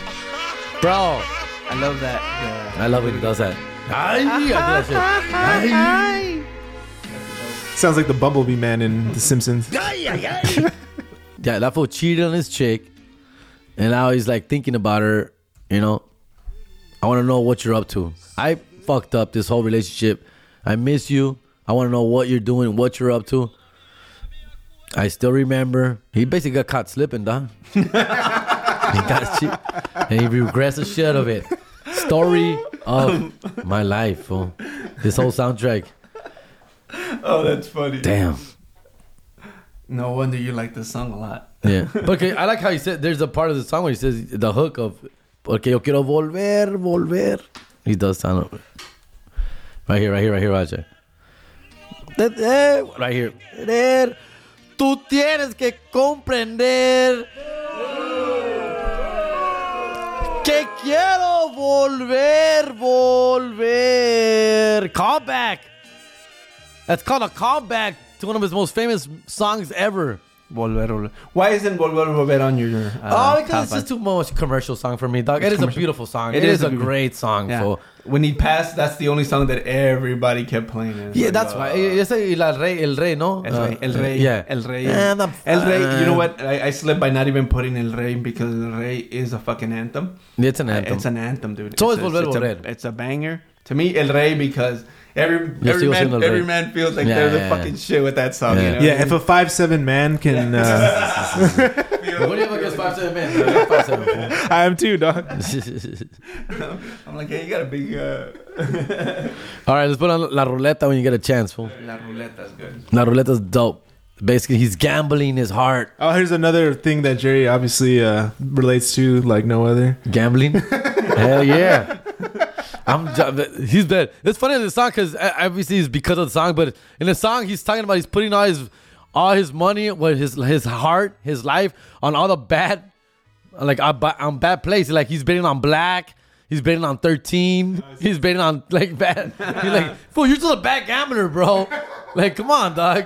I love that. I love when he does that. I do that shit. Sounds like the Bumblebee man in The Simpsons. Yeah, that fool cheated on his chick, and now he's like thinking about her. I want to know what you're up to. I fucked up this whole relationship. I miss you. I want to know what you're doing, what you're up to. I still remember. He basically got caught slipping, dog. He got shit, and he regrets the shit of it. Story of my life, fool. This whole soundtrack. Oh, that's funny. Damn. No wonder you like this song a lot. Yeah. But okay, I like how he said, there's a part of the song where he says the hook of, porque yo quiero volver. He does sound of it. Right here, watch it. Right here. Tú tienes que comprender que quiero volver. Callback. That's called a callback to one of his most famous songs ever. Volver. Why isn't Volver on your because it's just too much commercial song for me, dog. It is a beautiful song. It is a great song. Yeah. When he passed, that's the only song that everybody kept playing. Yeah, that's why. Ese El Rey, ¿no? El Rey. Yeah. El Rey. El Rey. You know what? I slipped by not even putting El Rey because El Rey is a fucking anthem. It's an anthem. It's an anthem, dude. So is Volver. It's a banger. To me, El Rey, because every man feels like they're the fucking shit with that song. Yeah, if a 5'7" man can. What do you have against 5'7" man? 5'7". I am too, dog. I'm like, hey, you got a big. All right, let's put on La Ruleta when you get a chance, fool. La Ruleta's good. La Ruleta's dope. Basically, he's gambling his heart. Oh, here's another thing that Jerry obviously relates to like no other. Gambling? Hell yeah. He's dead. It's funny in the song because obviously it's because of the song, but in the song he's talking about he's putting all his money, his heart, his life on all the bad, like on bad places. Like he's betting on black, he's betting on 13, he's betting on like bad. He's like, fool, you're still a bad gambler, bro. Like, come on, dog.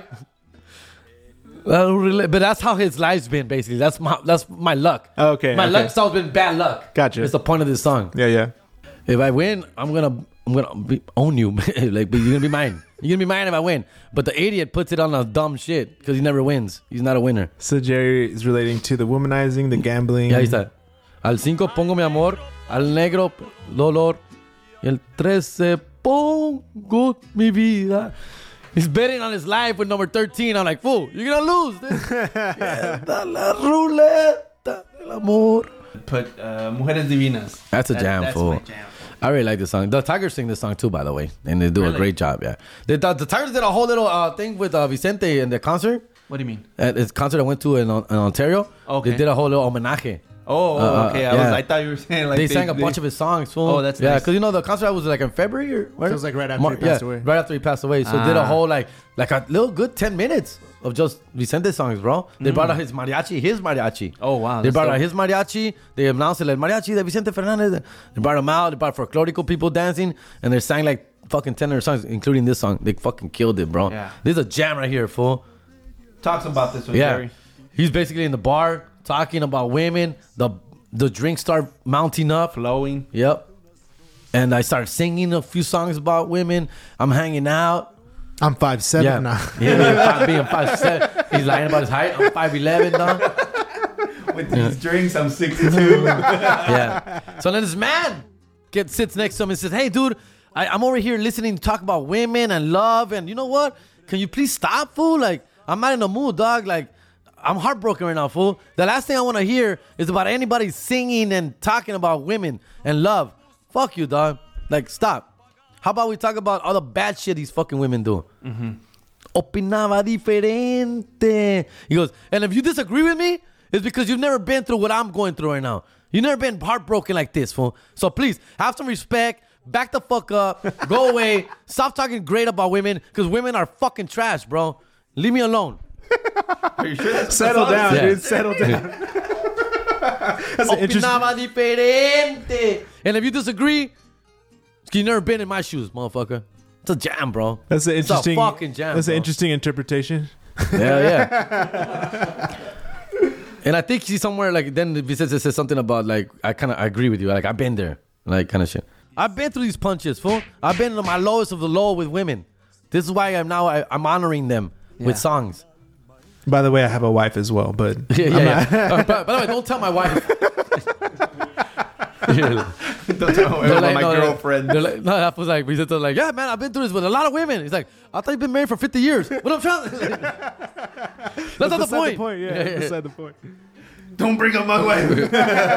But that's how his life's been basically. That's my luck. Okay. My luck's always been bad luck. Gotcha. It's the point of this song. Yeah. If I win, I'm gonna own you. Like, but you're gonna be mine. You're gonna be mine if I win. But the idiot puts it on a dumb shit because he never wins. He's not a winner. So Jerry is relating to the womanizing, the gambling. Yeah, ahí está. Al 5 pongo mi amor, al negro dolor, y el 13 pongo mi vida. He's betting on his life with number 13. I'm like, fool, you're gonna lose. La ruleta del amor. Put Mujeres Divinas. That's a jam, that's fool. my jam. I really like this song. The Tigers sing this song too, by the way, and they do a great job. Yeah, the Tigers did a whole little thing with Vicente in the concert. What do you mean? At his concert I went to in Ontario. Okay. They did a whole little homenaje. Okay. I thought you were saying like they sang a bunch of his songs. Fool. Oh, that's nice. because the concert was like in February or So it was like right after he passed away. Right after he passed away. So did a whole like a little good 10 minutes of just Vicente songs, bro. They brought out his mariachi. Oh wow. They brought out his mariachi. They announced it like mariachi de Vicente Fernandez. They brought him out. They brought folklorico people dancing, and they sang like fucking 10 other songs, including this song. They fucking killed it, bro. Yeah. This is a jam right here, fool. Talks about this one, Yeah. Jerry. He's basically in the bar talking about women. The drinks start mounting up. Flowing. Yep. And I started singing a few songs about women. I'm hanging out. I'm 5'7" now. Yeah, being 5'7". He's lying about his height. I'm 5'11", dog. With these drinks, I'm 62. Yeah. So then this man sits next to him and says, "Hey, dude, I'm over here listening to talk about women and love, and you know what? Can you please stop, fool? Like, I'm not in the mood, dog. Like, I'm heartbroken right now, fool. The last thing I want to hear is about anybody singing and talking about women and love. Fuck you, dog. Like, stop. How about we talk about all the bad shit these fucking women do? Opinaba diferente. He goes, and if you disagree with me, it's because you've never been through what I'm going through right now. You've never been heartbroken like this, fool. So please, have some respect. Back the fuck up. Go away. Stop talking great about women, because women are fucking trash, bro. Leave me alone. Are you sure? Settle down, Yeah. dude. Settle down. That's an interesting. Opinaba diferente. And if you disagree, you've never been in my shoes, motherfucker. It's a jam, bro. That's an interesting. It's a fucking jam. That's bro. an interesting interpretation. Yeah. And I think he's somewhere like, then Vicente says something about like, I agree with you. Like, I've been there. Like, kind of shit. I've been through these punches, fool. I've been to my lowest of the low with women. This is why I'm honoring them with songs. By the way, I have a wife as well, but Yeah. By the way, don't tell my wife. Don't tell me about my girlfriend. They're like, no, that was like, Vicente was like, yeah, man, I've been through this with a lot of women. He's like, I thought you've been married for 50 years. What I'm trying to That's not the beside point. Yeah, beside the point. Don't bring up my wife.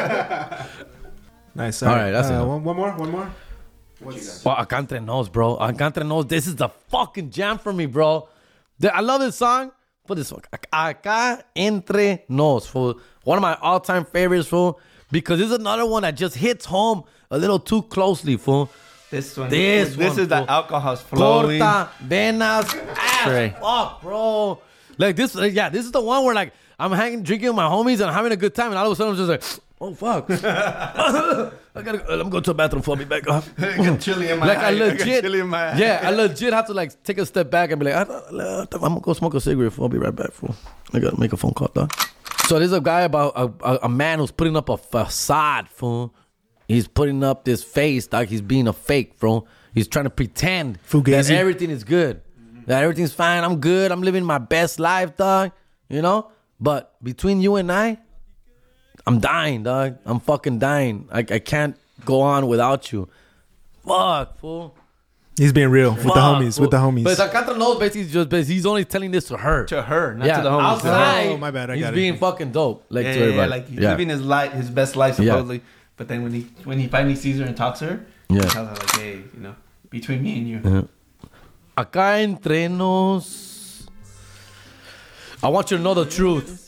Nice. All right, that's enough. one more. Well, Acá Entre Nos, bro. Acá Entre Nos, this is the fucking jam for me, bro. I love this song. Put this one. Acá Entre Nos, fool. One of my all-time favorites, fool. Because this is another one that just hits home a little too closely, fool. This one. This is one, the fool. alcohol's flowing. Corta, venas, Straight. fuck, bro. Like this, this is the one where like I'm drinking with my homies and having a good time, and all of a sudden I'm just like, oh fuck. I gotta go. Let me go to the bathroom before I be back up. I got chili in my Like eye. I legit, eye. yeah, I legit have to like take a step back and be like, I'm gonna go smoke a cigarette. I'll be right back, fool. I gotta make a phone call, dog. So there's a guy about a man who's putting up a facade, fool. He's putting up this face, dog. He's being a fake, fool. He's trying to pretend Fugazi. that everything is good, that everything's fine. I'm good. I'm living my best life, dog. You know. But between you and I'm dying, dog. I'm fucking dying. I can't go on without you. Fuck, fool. He's being real with the homies. Fool. With the homies. But Alcantara knows basically he's only telling this to her. To her, not to the homies. Outside, Oh, my bad, I he's got it. being fucking dope. Like Yeah, to everybody. like he's living his life, his best life Yeah. supposedly. But then when he finally sees her and talks to her, Yeah. he tells her like, hey, between me and you. Acá entre nos. I want you to know the truth.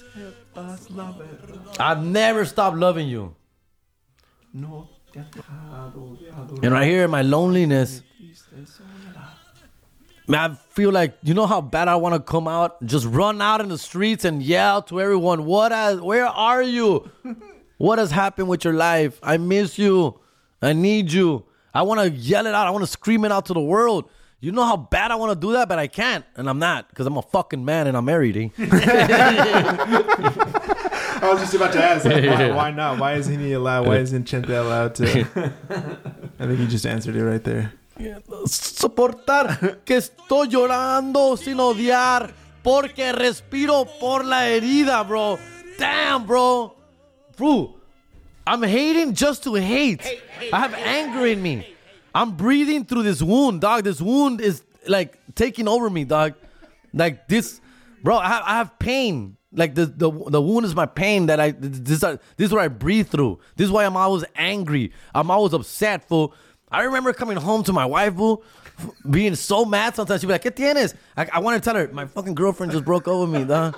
I've never stopped loving you. And right here in my loneliness, man, I feel like, you know how bad I want to come out, just run out in the streets and yell to everyone, where are you? What has happened with your life? I miss you. I need you. I want to yell it out. I want to scream it out to the world. You know how bad I want to do that, but I can't. And I'm not, because I'm a fucking man and I'm married. Eh? I was just about to ask, like, why not? Why isn't he allowed? Why isn't Chente allowed to? I think he just answered it right there. Soportar que estoy llorando sin odiar porque respiro por la herida, bro. Damn, bro. Bro, I'm hating just to hate. I have anger in me. I'm breathing through this wound, dog. This wound is like taking over me, dog. Like this, bro. I have pain. Like the wound is my pain that this is what I breathe through. This is why I'm always angry. I'm always upset, fool. I remember coming home to my wife, fool, being so mad sometimes. She'd be like, ¿Qué tienes? I want to tell her, my fucking girlfriend just broke up with me, dog.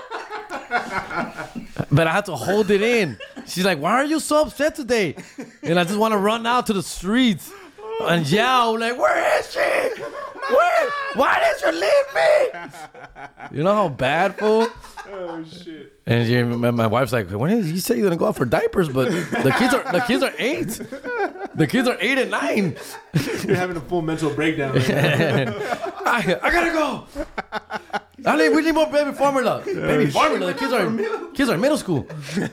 But I had to hold it in. She's like, why are you so upset today? And I just want to run out to the streets and yell, like, where is she? Why did you leave me? You know how bad, fool? Oh shit! And my wife's like, when did you say you're gonna go out for diapers? But the kids are 8. The kids are 8 and 9. You're having a full mental breakdown. I gotta go. We need more baby formula. Baby formula. The kids are in middle school.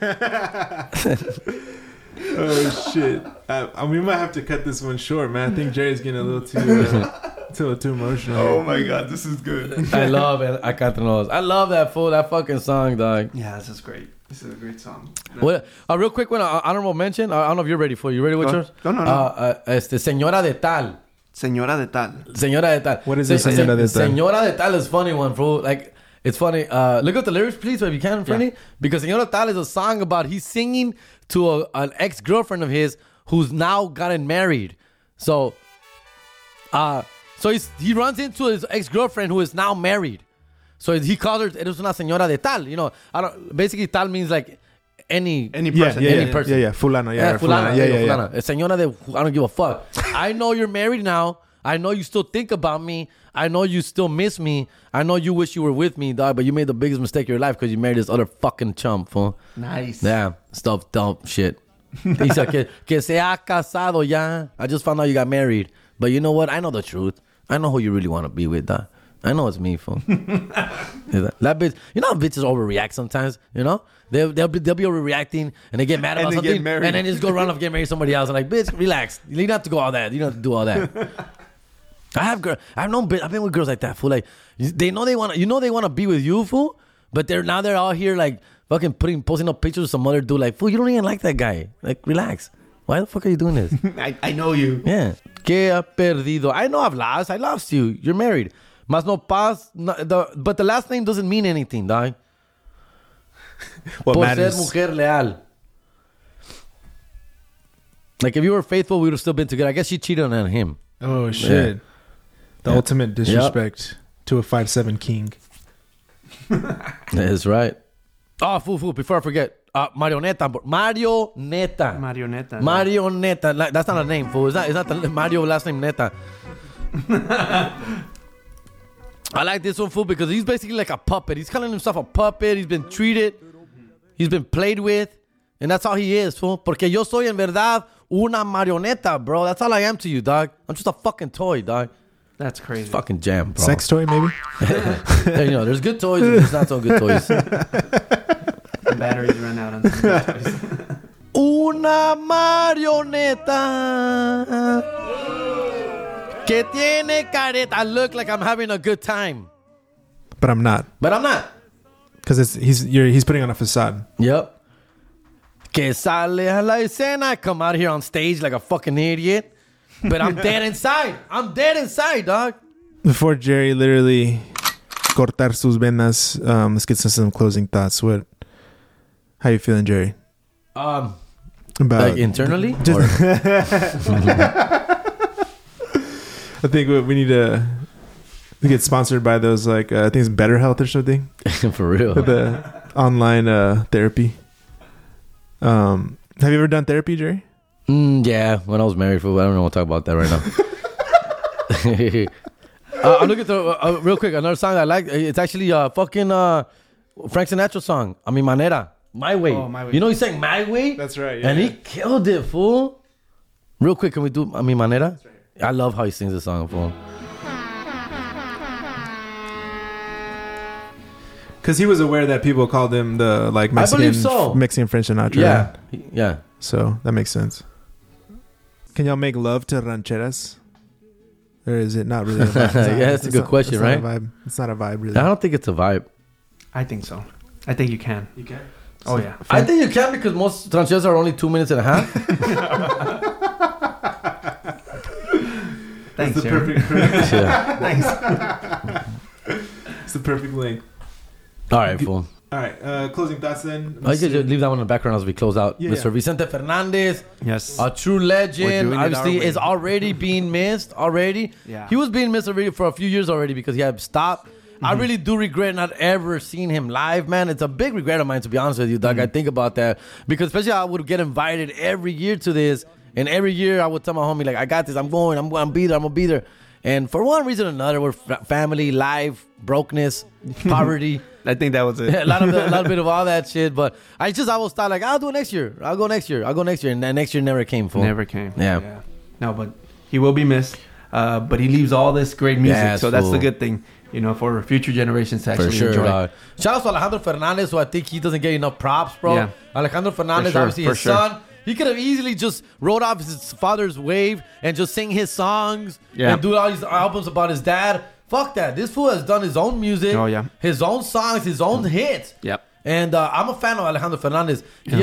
Oh shit! We might have to cut this one short, man. I think Jerry's getting a little too emotional. Oh my god, this is good. I love it. I got the nose. I love that fool. That fucking song, dog. Yeah, this is great. This is a great song. Well, a real quick one, honorable mention. I don't know if you're ready for it. You ready with yours? No. Señora de Tal. Señora de tal. Señora de tal. What is it, Señora de tal? Señora de tal is funny one, bro. Like, it's funny. Look at the lyrics, please, if you can, Freddy. Because Señora de tal is a song about he's singing to an ex-girlfriend of his who's now gotten married. So he runs into his ex-girlfriend who is now married. So he calls her, eres una señora de tal. You know, basically tal means like any person. Any person. Yeah, fulano. Yeah, fulana. Yeah. Señora de, I don't give a fuck. I know you're married now. I know you still think about me. I know you still miss me. I know you wish you were with me, dog, but you made the biggest mistake of your life because you married this other fucking chump, fool. Nice. Yeah, stuff, dumb shit. Dice que se ha casado ya. I just found out you got married. But you know what? I know the truth. I know who you really want to be with, dog. I know it's me, fool. That bitch, you know how bitches overreact sometimes, you know? They'll be overreacting and they get mad about something and then just go run off and get married to somebody else. I'm like, bitch, relax. You don't have to go all that. You don't have to do all that. I've been with girls like that, fool. Like, they know they want to be with you, fool. But they're all here like fucking posting up pictures of some other dude. Like, fool, you don't even like that guy. Like, relax. Why the fuck are you doing this? I know you. Yeah. Que ha perdido. I know I've lost. I lost you. You're married. Mas no pas. But the last name doesn't mean anything, dog. What Por matters? ser mujer leal. Like, if you were faithful, we would have still been together. I guess she cheated on him. Oh shit! Yeah. The ultimate disrespect to a 5'7" king. That's right. Oh, fool. Before I forget. Marioneta. Marioneta. That's not a name, fool. It's not the Mario last name Neta. I like this one, fool, because he's basically like a puppet. He's calling himself a puppet. He's been treated. He's been played with. And that's all he is, fool. Porque yo soy en verdad una marioneta, bro. That's all I am to you, dog. I'm just a fucking toy, dog. That's crazy. It's fucking jam, bro. Sex toy, maybe. You know, there's good toys and there's not so good toys. The batteries run out on some good toys. Una marioneta que tiene careta. I look like I'm having a good time, But I'm not, but I'm not. because he's putting on a facade. Yep. Que sale a la escena. I come out here on stage like a fucking idiot, but I'm dead inside. I'm dead inside, dog. Before Jerry literally cortar sus venas, let's get some closing thoughts. How you feeling, Jerry? About Like internally? Or? I think we need to get sponsored by those, like, I think it's Better Health or something. For real. The online therapy. Have you ever done therapy, Jerry? Yeah, when I was married, fool. I don't want to talk about that right now. I'm looking through real quick. Another song I like. It's actually fucking Frank Sinatra song. A mi manera, my way. Oh, My Way. You know he sang My Way. That's right. And he killed it, fool. Real quick, can we do A mi manera? Right. I love how he sings the song, fool. Because he was aware that people called him the Mexican, I believe so. Mexican French Sinatra. Yeah, right? yeah. So that makes sense. Can y'all make love to rancheras? Or is it not really a vibe? Yeah, that's a good question, right? It's not a vibe, really. I don't think it's a vibe. I think so. I think you can. You can? Oh, yeah. I think you can because most rancheras are only 2 minutes and a half. Thanks, It's the Jerry. perfect Yeah. Thanks. It's the perfect length. All right, fool. All right, closing thoughts then. I could just leave that one in the background as we close out. Yeah. Mr. Vicente Fernandez, Yes. a true We're legend, doing it obviously our way. is already being missed already. Yeah. He was being missed already for a few years already because he had stopped. I really do regret not ever seeing him live, man. It's a big regret of mine, to be honest with you, Doug. I think about that because especially I would get invited every year to this, and every year I would tell my homie, like, I got this, I'm going to be there, I'm going to be there. And for one reason or another, we're family, life, brokenness, poverty. I think that was it. a lot bit of all that shit, but I always thought, like, I'll do it next year. I'll go next year, and then next year never came. Fool. Never came. Yeah. No, but he will be missed. But he leaves all this great music, Yes, so that's fool. the good thing, for future generations to For actually sure, enjoy. dog. Shout out to Alejandro Fernandez, who I think he doesn't get enough props, bro. Yeah. Alejandro Fernandez, For sure, obviously for his sure. son. He could have easily just wrote off his father's wave and just sing his songs and do all these albums about his dad. Fuck that. This fool has done his own music, Oh, yeah. his own songs, his own hits. Yep. And I'm a fan of Alejandro Fernandez. He has a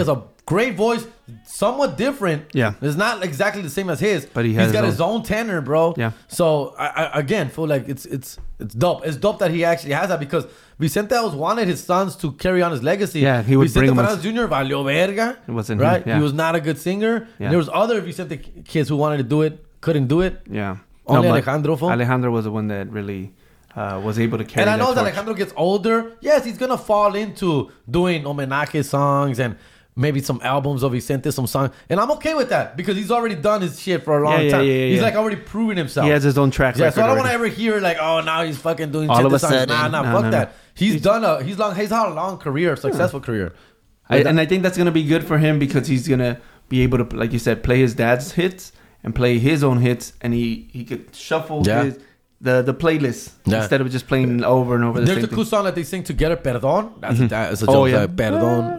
great voice, somewhat different. Yeah. It's not exactly the same as his, But he's got his own tenor, bro. Yeah. So I again feel like it's dope. It's dope that he actually has that because Vicente always wanted his sons to carry on his legacy. Yeah, he would Vicente bring Fernandez Jr. valió verga. It wasn't right. him, yeah. He was not a good singer. Yeah. There was other Vicente kids who wanted to do it, couldn't do it. Yeah. Only but Alejandro, fool. Alejandro was the one that really was able to carry. And I know that that torch. Alejandro gets older. Yes, he's gonna fall into doing homenaje songs and maybe some albums of Vicente, some songs, and I'm okay with that because he's already done his shit for a long Yeah, time. yeah, He's yeah. like already proven himself. He has his own track Yeah, record. so I don't want to already. ever hear like, oh, now he's fucking doing All of Chente a songs. sudden. Nah, No, fuck no, that. no. He's had a long career, successful career. And I think that's gonna be good for him because he's gonna be able to, like you said, play his dad's hits and play his own hits, and he could shuffle the playlist instead of just playing over and over the There's same a cool thing. song that they sing together, Perdón. That's a joke. Oh, yeah. Like, Perdón.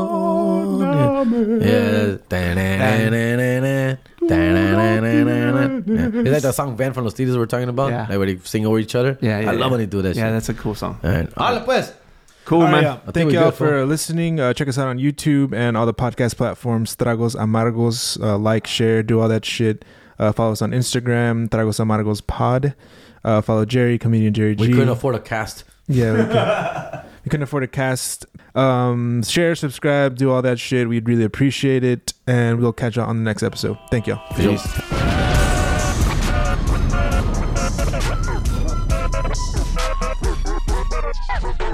Yeah. Is that the song Van from Los Tigres we're talking about? Yeah. Like where they sing over each other? Yeah, I love when they do that shit. Yeah, that's a cool song. All right. Hola, pues. Cool, All right, man. yeah. think Thank we're y'all good, fool. for listening. Check us out on YouTube and all the podcast platforms. Tragos Amargos. Like, share, do all that shit. Follow us on Instagram, Tragos Amargos Pod. Follow Jerry, comedian Jerry G. We couldn't afford a cast. Yeah, we couldn't afford a cast. Share, subscribe, do all that shit. We'd really appreciate it. And we'll catch y'all on the next episode. Thank y'all. Peace.